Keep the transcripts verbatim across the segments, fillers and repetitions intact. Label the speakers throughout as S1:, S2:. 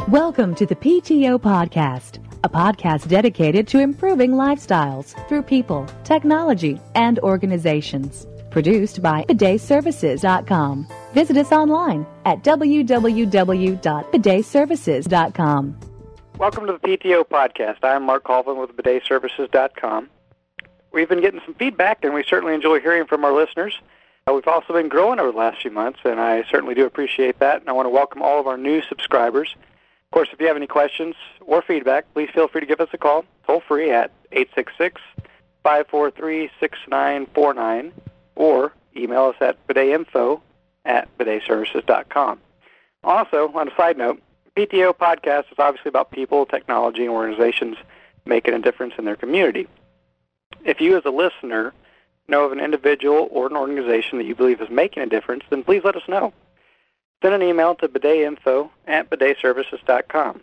S1: Welcome to the P T O Podcast, a podcast dedicated to improving lifestyles through people, technology, and organizations. Produced by bidet services dot com. Visit us online at w w w dot bidet services dot com.
S2: Welcome to the P T O Podcast. I'm Mark Colvin with bidet services dot com. We've been getting some feedback, and we certainly enjoy hearing from our listeners. Uh, we've also been growing over the last few months, and I certainly do appreciate that. And I want to welcome all of our new subscribers. Of course, if you have any questions or feedback, please feel free to give us a call, toll free at eight six six, five four three, six nine four nine, or email us at bidetinfo at bidet services dot com. Also, on a side note, P T O Podcast is obviously about people, technology, and organizations making a difference in their community. If you as a listener know of an individual or an organization that you believe is making a difference, then please let us know. Send an email to bidetinfo at bidet services dot com.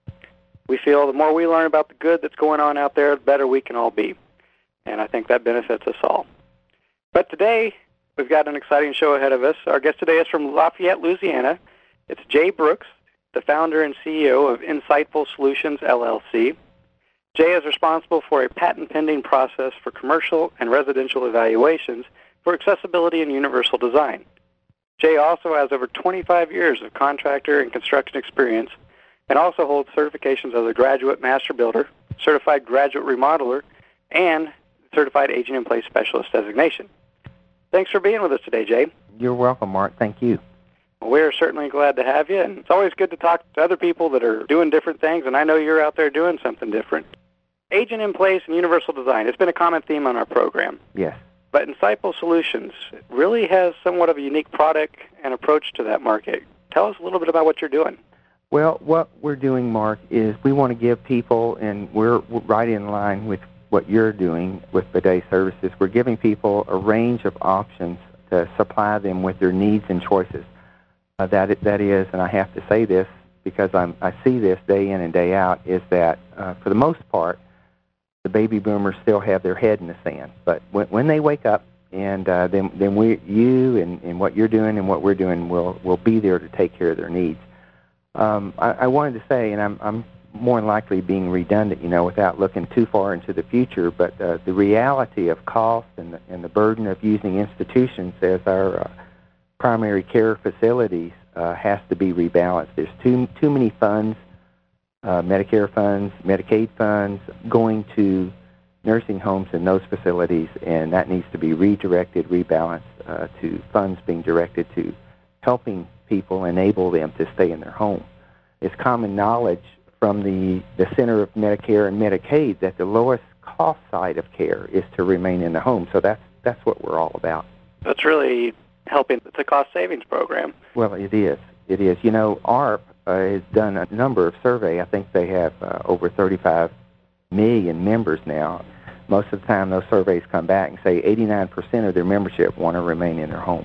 S2: We feel the more we learn about the good that's going on out there, the better we can all be. And I think that benefits us all. But today, we've got an exciting show ahead of us. Our guest today is from Lafayette, Louisiana. It's Jay Brooks, the founder and C E O of Insightful Solutions, L L C. Jay is responsible for a patent-pending process for commercial and residential evaluations for accessibility and universal design. Jay also has over twenty-five years of contractor and construction experience and also holds certifications as a graduate master builder, certified graduate remodeler, and certified aging-in-place specialist designation. Thanks for being with us today, Jay.
S3: You're welcome, Mark. Thank you.
S2: Well, we're certainly glad to have you, and it's always good to talk to other people that are doing different things, and I know you're out there doing something different. Aging-in-place and universal design, it's been a common theme on our program.
S3: Yes.
S2: But Insightful Solutions really has somewhat of a unique product and approach to that market. Tell us a little bit about what you're doing.
S3: Well, what we're doing, Mark, is we want to give people, and we're right in line with what you're doing with bidet services, we're giving people a range of options to supply them with their needs and choices. Uh, that that is, and I have to say this because I'm, I see this day in and day out, is that uh, for the most part, the baby boomers still have their head in the sand. But when, when they wake up, and uh, then then we, you and, and what you're doing and what we're doing will will be there to take care of their needs. Um, I, I wanted to say, and I'm I'm more than likely being redundant, you know, without looking too far into the future, but uh, the reality of cost and the, and the burden of using institutions as our uh, primary care facilities uh, has to be rebalanced. There's too too many funds. Uh, Medicare funds, Medicaid funds, going to nursing homes in those facilities, and that needs to be redirected, rebalanced uh, to funds being directed to helping people enable them to stay in their home. It's common knowledge from the, the Center of Medicare and Medicaid that the lowest cost side of care is to remain in the home, so that's, that's what we're all about.
S2: That's really helping. It's a cost savings program.
S3: Well, it is. It is. You know, A R P Uh, has done a number of surveys. I think they have uh, over thirty-five million members now. Most of the time those surveys come back and say eighty-nine percent of their membership want to remain in their home.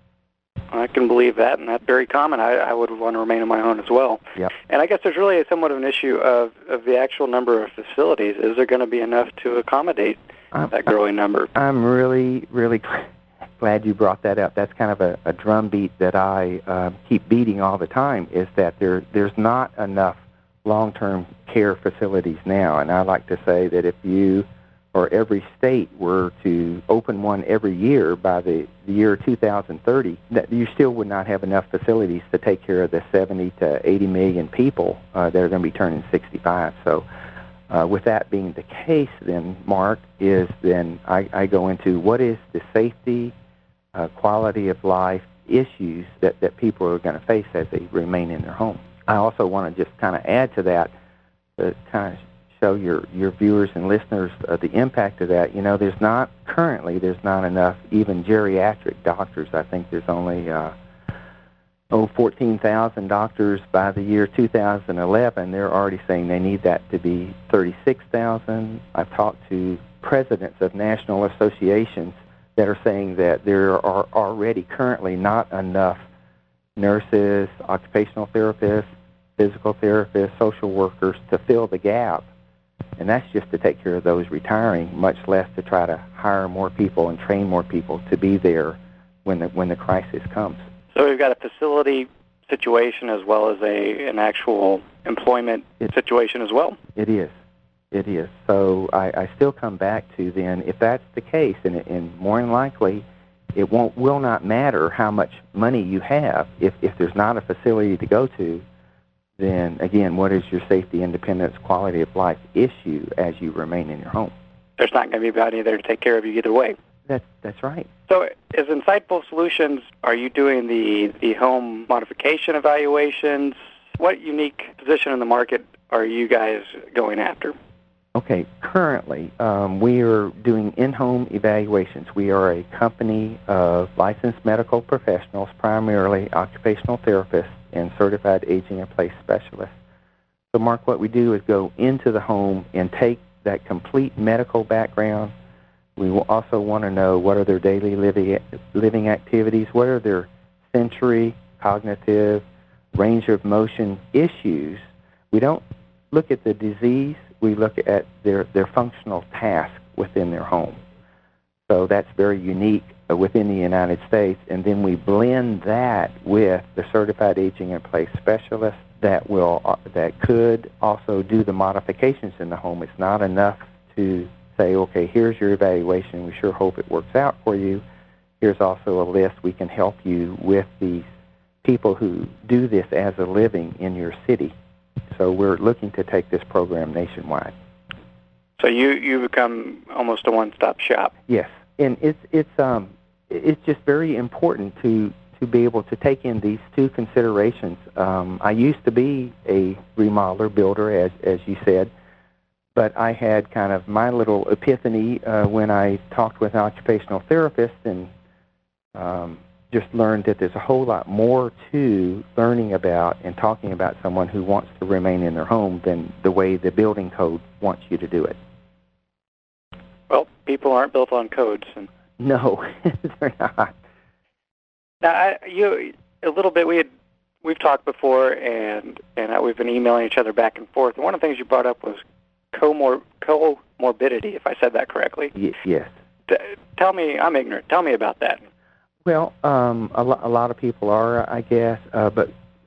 S2: I can believe that, and that's very common. I, I would want to remain in my home as well.
S3: Yep.
S2: And I guess there's really a somewhat of an issue of, of the actual number of facilities. Is there going to be enough to accommodate
S3: I'm,
S2: that growing number?
S3: I'm really, really glad you brought that up. That's kind of a, a drumbeat that I uh, keep beating all the time, is that there there's not enough long-term care facilities now. And I like to say that if you or every state were to open one every year by the, the year two thousand thirty, that you still would not have enough facilities to take care of the seventy to eighty million people uh, that are going to be turning sixty-five. So uh, with that being the case, then, Mark, is then I, I go into what is the safety, Uh, quality of life issues that, that people are going to face as they remain in their home. I also want to just kind of add to that to kind of show your, your viewers and listeners uh, the impact of that. You know, there's not, currently, there's not enough even geriatric doctors. I think there's only, uh, oh, fourteen thousand doctors by the year two thousand eleven. They're already saying they need that to be thirty-six thousand. I've talked to presidents of national associations that are saying that there are already currently not enough nurses, occupational therapists, physical therapists, social workers to fill the gap. And that's just to take care of those retiring, much less to try to hire more people and train more people to be there when the when the crisis comes.
S2: So we've got a facility situation as well as a an actual employment
S3: it,
S2: situation as well.
S3: It is. It is. So I, I still come back to then, if that's the case, and, and more than likely, it won't will not matter how much money you have. If, if there's not a facility to go to, then, again, what is your safety, independence, quality of life issue as you remain in your home?
S2: There's not going to be anybody there to take care of you either way.
S3: That's, that's right.
S2: So as Insightful Solutions, are you doing the, the home modification evaluations? What unique position in the market are you guys going after?
S3: Okay, currently um, we are doing in-home evaluations. We are a company of licensed medical professionals, primarily occupational therapists and certified aging-in-place specialists. So, Mark, what we do is go into the home and take that complete medical background. We will also want to know what are their daily living, living activities, what are their sensory, cognitive, range of motion issues. We don't look at the disease. We look at their, their functional task within their home. So that's very unique uh, within the United States. And then we blend that with the certified aging-in-place specialist that will uh, that could also do the modifications in the home. It's not enough to say, okay, here's your evaluation. We sure hope it works out for you. Here's also a list. We can help you with these people who do this as a living in your city. So we're looking to take this program nationwide.
S2: So you, you become almost a one-stop shop.
S3: Yes, and it's it's um it's just very important to to be able to take in these two considerations. Um, I used to be a remodeler, builder, as as you said, but I had kind of my little epiphany uh, when I talked with an occupational therapist and um, just learned that there's a whole lot more to learning about and talking about someone who wants to remain in their home than the way the building code wants you to do it.
S2: Well, people aren't built on codes. And
S3: no, they're not.
S2: Now, I, you a little bit. We had we've talked before, and and we've been emailing each other back and forth. And one of the things you brought up was comor- comorbidity, if I said that correctly.
S3: Y- yes.
S2: T- tell me, I'm ignorant. Tell me about that.
S3: Well, um, a, lo- a lot of people are, I guess, uh, but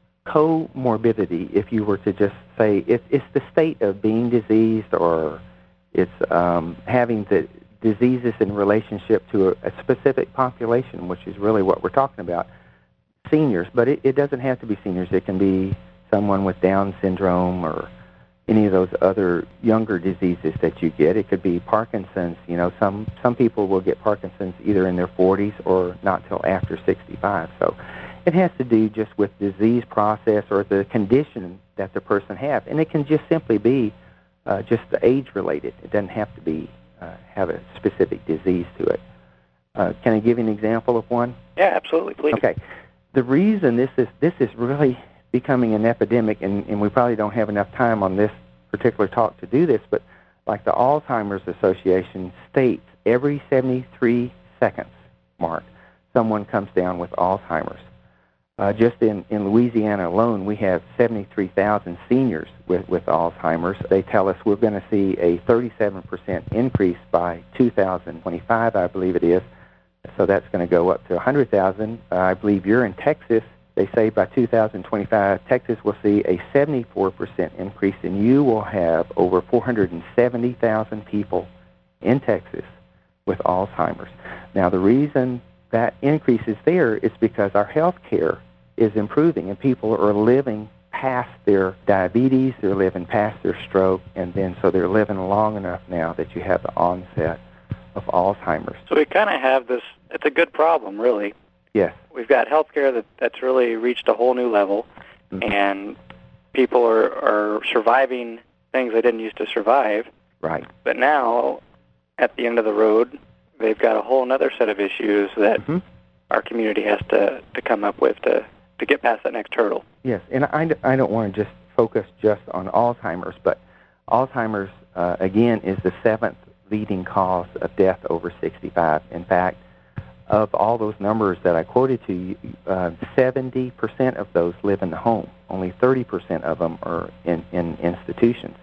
S3: comorbidity, if you were to just say, it, it's the state of being diseased or it's um, having the diseases in relationship to a, a specific population, which is really what we're talking about, seniors. But it, it doesn't have to be seniors. It can be someone with Down syndrome or any of those other younger diseases that you get. It could be Parkinson's. You know, some, some people will get Parkinson's either in their forties or not till after sixty-five. So it has to do just with disease process or the condition that the person has. And it can just simply be uh, just the age-related. It doesn't have to be uh, have a specific disease to it. Uh, can I give you an example of one?
S2: Yeah, absolutely, please.
S3: Okay. The reason this is this is really becoming an epidemic, and, and we probably don't have enough time on this particular talk to do this, but like the Alzheimer's Association states, every seventy-three seconds, Mark, someone comes down with Alzheimer's. Uh, just in, in Louisiana alone, we have seventy-three thousand seniors with, with Alzheimer's. They tell us we're going to see a thirty-seven percent increase by two thousand twenty-five, I believe it is. So that's going to go up to one hundred thousand. Uh, I believe you're in Texas. They say by two thousand twenty-five, Texas will see a seventy-four percent increase, and you will have over four hundred seventy thousand people in Texas with Alzheimer's. Now, the reason that increase is there is because our health care is improving, and people are living past their diabetes, they're living past their stroke, and then so they're living long enough now that you have the onset of Alzheimer's.
S2: So we kind of have this, it's a good problem, really.
S3: Yes.
S2: We've got healthcare that, that's really reached a whole new level, mm-hmm. and people are, are surviving things they didn't used to survive.
S3: Right.
S2: But now, at the end of the road, they've got a whole other set of issues that mm-hmm. our community has to, to come up with to, to get past that next hurdle.
S3: Yes, and I, I don't want to just focus just on Alzheimer's, but Alzheimer's, uh, again, is the seventh leading cause of death over sixty-five. In fact, of all those numbers that I quoted to you, uh, seventy percent of those live in the home. Only thirty percent of them are in, in institutions.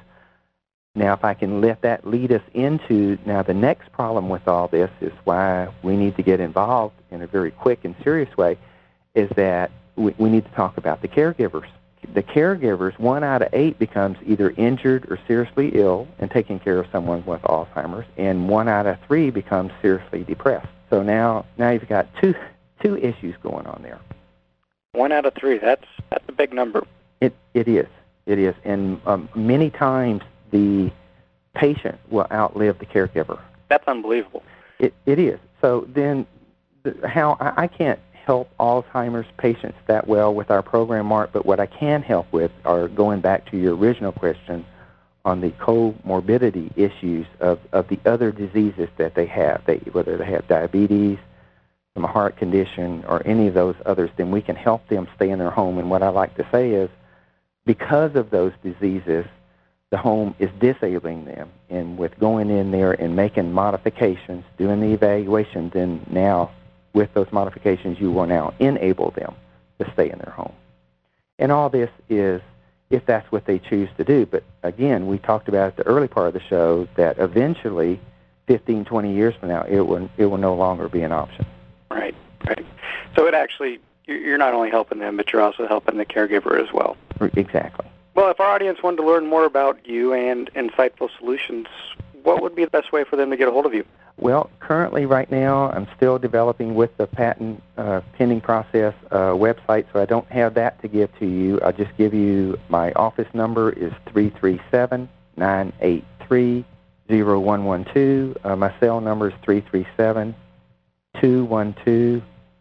S3: Now, if I can let that lead us into, now the next problem with all this is why we need to get involved in a very quick and serious way, is that we, we need to talk about the caregivers. The caregivers, one out of eight becomes either injured or seriously ill in taking care of someone with Alzheimer's, and one out of three becomes seriously depressed. So now, now you've got two two issues going on there.
S2: One out of three, that's that's a big number.
S3: It It is. It is. And um, many times the patient will outlive the caregiver.
S2: That's unbelievable.
S3: It It is. So then the, how I, I can't help Alzheimer's patients that well with our program, Mark, but what I can help with are going back to your original question on the comorbidity issues of, of the other diseases that they have, they, whether they have diabetes, some heart condition, or any of those others, then we can help them stay in their home. And what I like to say is, because of those diseases, the home is disabling them. And with going in there and making modifications, doing the evaluation, then now with those modifications, you will now enable them to stay in their home. And all this is if that's what they choose to do. But again, we talked about at the early part of the show that eventually, fifteen, twenty years from now, it will, it will no longer be an option.
S2: Right, right. So it actually, you're not only helping them, but you're also helping the caregiver as well.
S3: Exactly.
S2: Well, if our audience wanted to learn more about you and Insightful Solutions, what would be the best way for them to get a hold of you?
S3: Well, currently right now I'm still developing with the patent uh, pending process uh, website, so I don't have that to give to you. I'll just give you my office number is three three seven, nine eight three, zero one one two. Uh, my cell number is three three seven, two one two,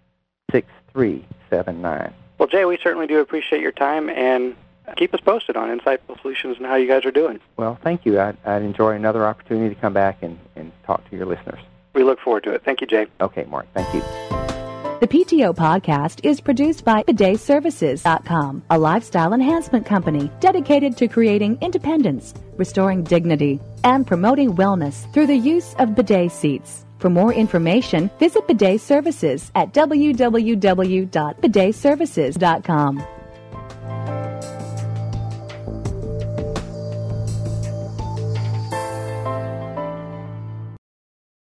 S3: six three seven nine.
S2: Well, Jay, we certainly do appreciate your time, and keep us posted on Insightful Solutions and how you guys are doing.
S3: Well, thank you. I'd, I'd enjoy another opportunity to come back and, and talk to your listeners.
S2: We look forward to it. Thank you, Jay.
S3: Okay, Mark. Thank you.
S1: The P T O podcast is produced by bidet services dot com, a lifestyle enhancement company dedicated to creating independence, restoring dignity, and promoting wellness through the use of bidet seats. For more information, visit Bidet Services at w w w dot bidet services dot com.